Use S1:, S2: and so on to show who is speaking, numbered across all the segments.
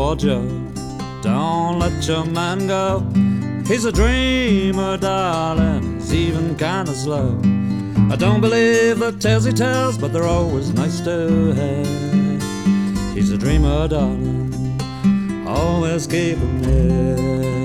S1: for Joe. Don't let your man go. He's a dreamer, darling. He's even kinda slow. I don't believe the tales he tells, but they're always nice to have. He's a dreamer, darling. Always keep him near.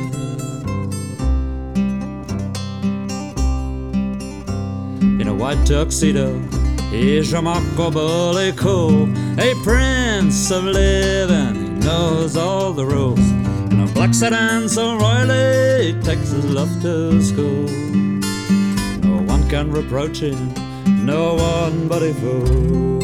S1: In a white tuxedo, he's remarkably cool. A prince of living, he knows all the rules. In a black sedan so royally, he takes his love to school. No one can reproach him, no one but a fool.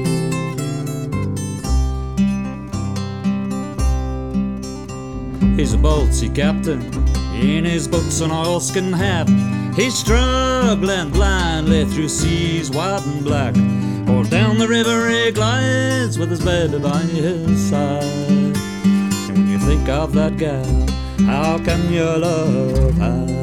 S1: He's a boat sea captain, in his boots and oilskin hat. He's struggling blindly through seas wide and black. Or down the river he glides with his baby by his side. And when you think of that gal, how can your love hide?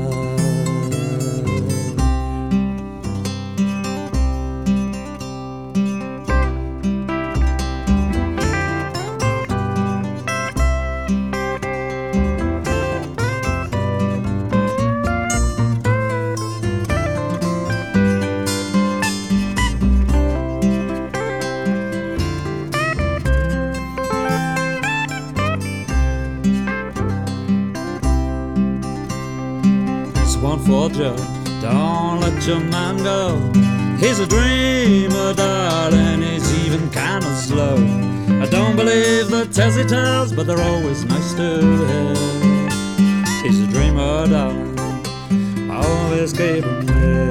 S1: One for Joe, don't let your man go. He's a dreamer, darling, he's even kinda slow. I don't believe the tales he tells, but they're always nice to have. He's a dreamer, darling, always keep him there.